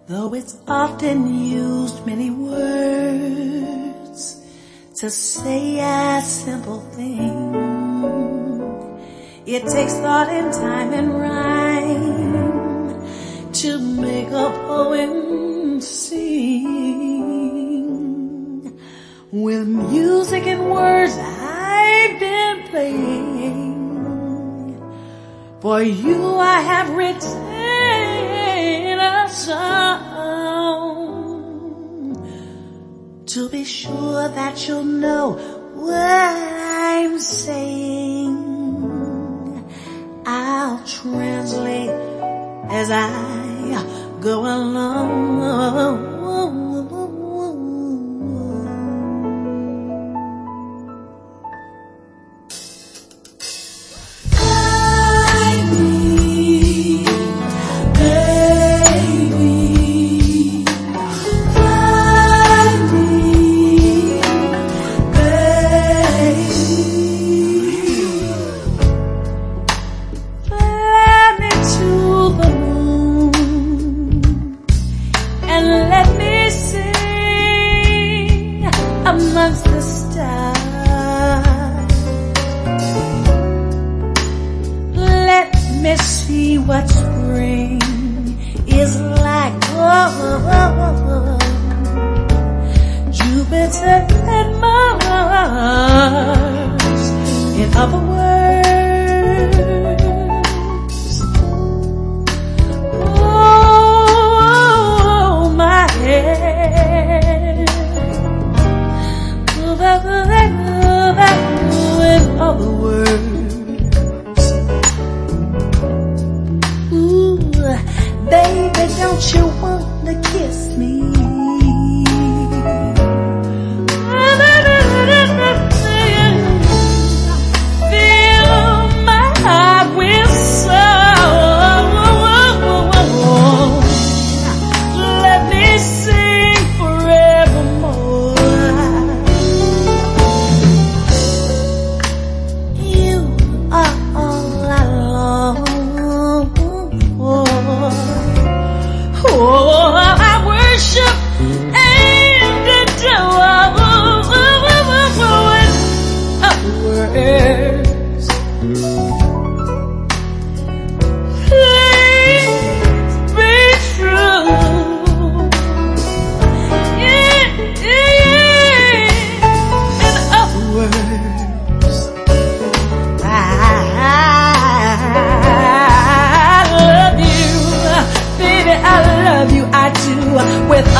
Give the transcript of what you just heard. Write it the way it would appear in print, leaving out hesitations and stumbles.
Though it's often used many words to say a simple thing, it takes thought and time and rhyme to make a poem sing. With music and words I've been playing, for you I have written a song to be sure that you'll know what I'm saying. I'll translate as I go along. Amongst the stars, let me see what spring is like. Oh, Jupiter and Mars, in other words. Oh, my head. In other words, ooh, baby, don't you want to kiss me? Fill my heart with song. Let me sing forevermore. Oh, I worship and adore words. Please be true. Yeah. In other words, I love you, baby. I love you, I do, with